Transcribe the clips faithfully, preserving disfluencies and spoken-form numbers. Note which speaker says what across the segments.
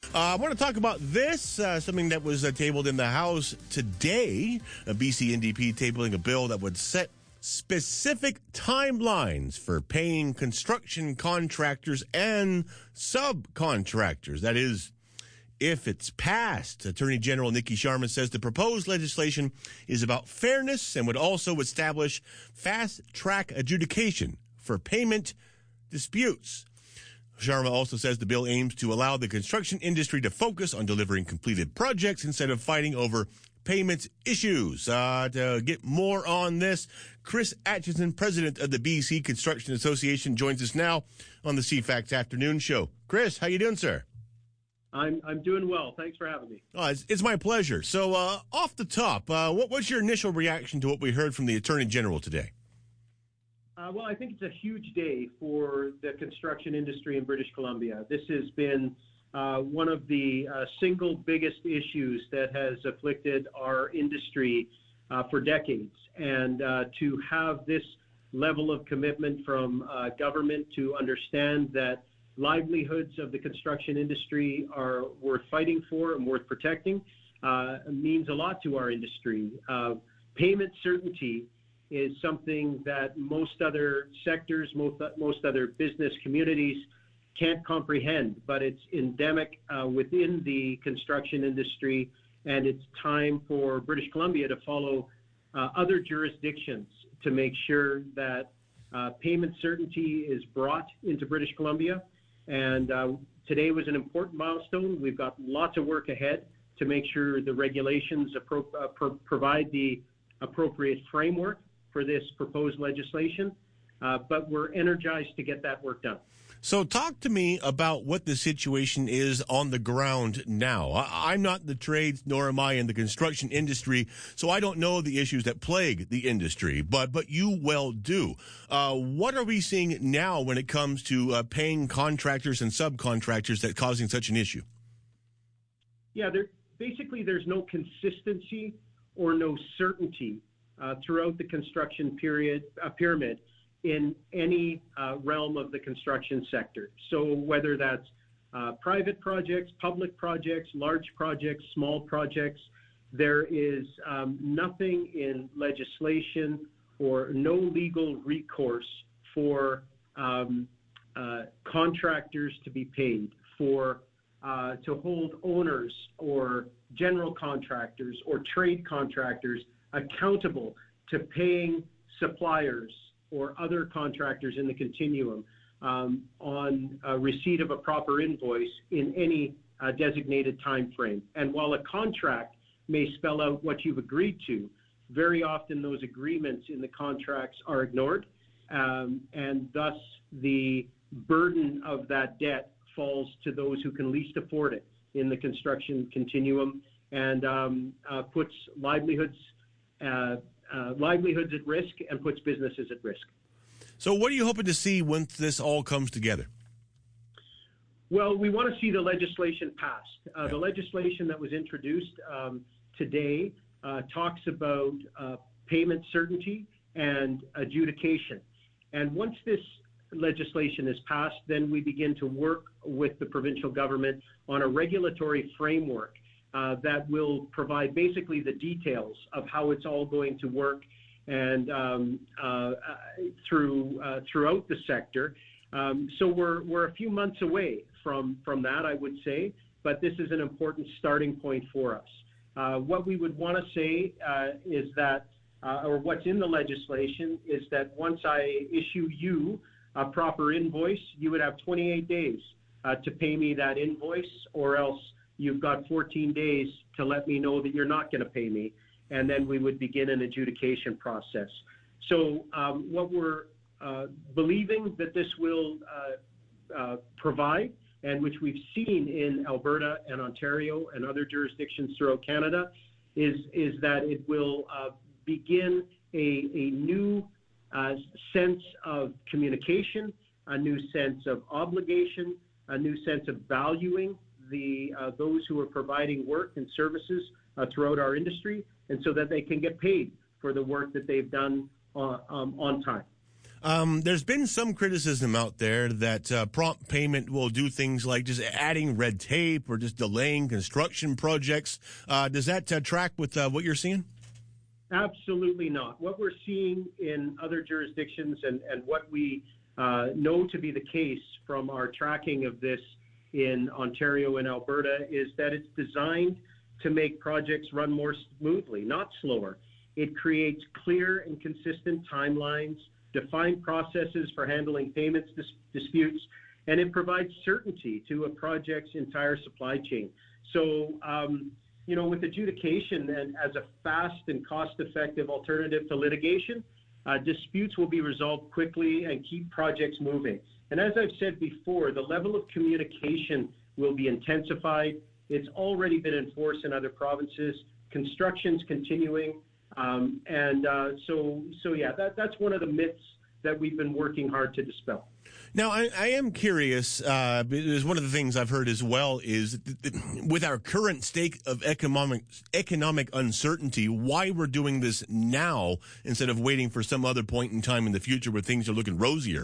Speaker 1: Uh, I want to talk about this, uh, something that was uh, tabled in the House today. A B C N D P tabling a bill that would set specific timelines for paying construction contractors and subcontractors. That is, if it's passed. Attorney General Nikki Sharma says the proposed legislation is about fairness and would also establish fast-track adjudication for payment disputes. Sharma also says the bill aims to allow the construction industry to focus on delivering completed projects instead of fighting over payment issues. Uh, to get more on this, Chris Atchison, president of the B C Construction Association, joins us now on the C FACTS Afternoon Show. Chris, how you doing, sir?
Speaker 2: I'm I'm doing well. Thanks for having me.
Speaker 1: Oh, it's, it's my pleasure. So, uh, off the top, uh, what was your initial reaction to what we heard from the Attorney General today?
Speaker 2: Uh, well, I think it's a huge day for the construction industry in British Columbia. This has been uh, one of the uh, single biggest issues that has afflicted our industry uh, for decades. And uh, to have this level of commitment from uh, government to understand that livelihoods of the construction industry are worth fighting for and worth protecting uh, means a lot to our industry. Uh, payment certainty is something that most other sectors, most, most other business communities can't comprehend, but it's endemic uh, within the construction industry, and it's time for British Columbia to follow uh, other jurisdictions to make sure that uh, payment certainty is brought into British Columbia. And uh, today was an important milestone. We've got lots of work ahead to make sure the regulations appro- uh, pro- provide the appropriate framework for this proposed legislation, uh, but we're energized to get that work done.
Speaker 1: So talk to me about what the situation is on the ground now. I, I'm not in the trades, nor am I in the construction industry, so I don't know the issues that plague the industry, but but you well do. Uh, what are we seeing now when it comes to uh, paying contractors and subcontractors that's causing such an issue?
Speaker 2: Yeah, there, basically there's no consistency or no certainty Uh, throughout the construction period uh, pyramid in any uh, realm of the construction sector. So whether that's uh, private projects, public projects, large projects, small projects, there is um, nothing in legislation or no legal recourse for um, uh, contractors to be paid, for uh, to hold owners or general contractors or trade contractors accountable to paying suppliers or other contractors in the continuum um, on uh, receipt of a proper invoice in any uh, designated time frame. And while a contract may spell out what you've agreed to, very often those agreements in the contracts are ignored, um, and thus the burden of that debt falls to those who can least afford it in the construction continuum, and um, uh, puts livelihoods Uh, uh, livelihoods at risk and puts businesses at risk.
Speaker 1: So what are you hoping to see once this all comes together?
Speaker 2: Well, we want to see the legislation passed. Uh,
Speaker 1: yeah.
Speaker 2: The legislation that was introduced um, today uh, talks about uh, payment certainty and adjudication. And once this legislation is passed, then we begin to work with the provincial government on a regulatory framework Uh, that will provide basically the details of how it's all going to work and um, uh, through uh, throughout the sector. Um, so we're we're a few months away from from that, I would say, but this is an important starting point for us. Uh, what we would want to say uh, is that, uh, or what's in the legislation is that once I issue you a proper invoice, you would have twenty-eight days uh, to pay me that invoice, or else you've got fourteen days to let me know that you're not going to pay me, and then we would begin an adjudication process. So um, what we're uh, believing that this will uh, uh, provide, and which we've seen in Alberta and Ontario and other jurisdictions throughout Canada, is, is that it will uh, begin a, a new uh, sense of communication, a new sense of obligation, a new sense of valuing the uh, those who are providing work and services uh, throughout our industry, and so that they can get paid for the work that they've done uh, um, on time.
Speaker 1: Um, there's been some criticism out there that uh, prompt payment will do things like just adding red tape or just delaying construction projects. Uh, does that uh, track with uh, what you're seeing?
Speaker 2: Absolutely not. What we're seeing in other jurisdictions and, and what we uh, know to be the case from our tracking of this in Ontario and Alberta is that it's designed to make projects run more smoothly, not slower. It creates clear and consistent timelines, defined processes for handling payments dis- disputes, and it provides certainty to a project's entire supply chain. So, um, you know, with adjudication and as a fast and cost-effective alternative to litigation, uh, disputes will be resolved quickly and keep projects moving. And as I've said before, the level of communication will be intensified. It's already been enforced in other provinces. Construction's continuing. Um, and uh, so, so yeah, that, that's one of the myths that we've been working hard to dispel.
Speaker 1: Now, I, I am curious, uh, because one of the things I've heard as well is that, that with our current state of economic economic uncertainty, why we're doing this now instead of waiting for some other point in time in the future where things are looking rosier.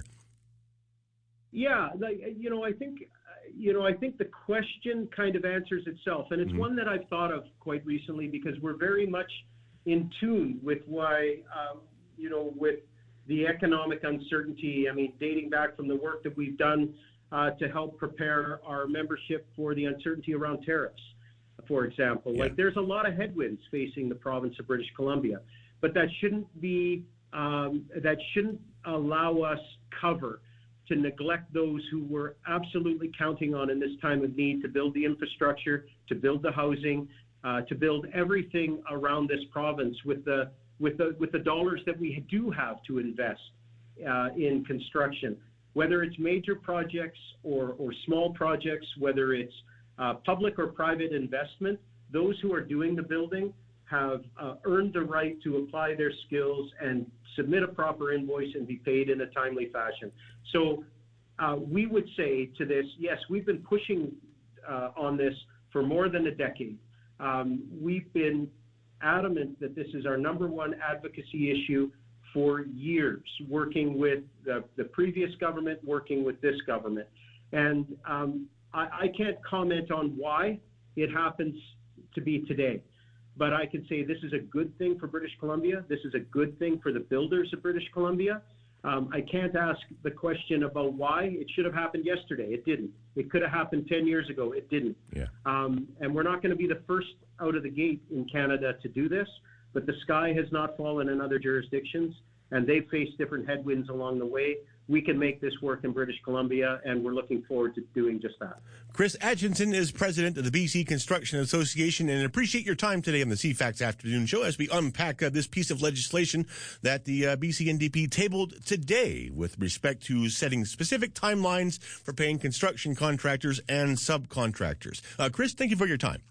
Speaker 2: Yeah, like, you know, I think, you know, I think the question kind of answers itself, and it's mm-hmm. one that I've thought of quite recently because we're very much in tune with why, um, you know, with the economic uncertainty. I mean, dating back from the work that we've done uh, to help prepare our membership for the uncertainty around tariffs, for example. Yeah. Like, there's a lot of headwinds facing the province of British Columbia, but that shouldn't be, um, that shouldn't allow us cover to neglect those who we're absolutely counting on in this time of need to build the infrastructure, to build the housing, uh, to build everything around this province with the with the with the dollars that we do have to invest uh, in construction, whether it's major projects or, or small projects, whether it's uh, public or private investment. Those who are doing the building have uh, earned the right to apply their skills and submit a proper invoice and be paid in a timely fashion. So uh, we would say to this, yes, we've been pushing uh, on this for more than a decade. Um, we've been adamant that this is our number one advocacy issue for years, working with the, the previous government, working with this government. And um, I, I can't comment on why it happens to be today. But I can say this is a good thing for British Columbia. This is a good thing for the builders of British Columbia. Um, I can't ask the question about why. It should have happened yesterday. It didn't. It could have happened ten years ago. It didn't.
Speaker 1: Yeah.
Speaker 2: Um, and we're not going to be the first out of the gate in Canada to do this, but the sky has not fallen in other jurisdictions, and they've faced different headwinds along the way. We can make this work in British Columbia, and we're looking forward to doing just that.
Speaker 1: Chris Adkison is president of the B C Construction Association, and appreciate your time today on the C FACTS Afternoon Show as we unpack uh, this piece of legislation that the uh, B C N D P tabled today with respect to setting specific timelines for paying construction contractors and subcontractors. Uh, Chris, thank you for your time.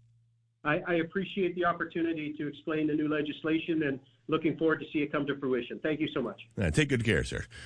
Speaker 2: I, I appreciate the opportunity to explain the new legislation and looking forward to see it come to fruition. Thank you so much.
Speaker 1: Uh, take good care, sir.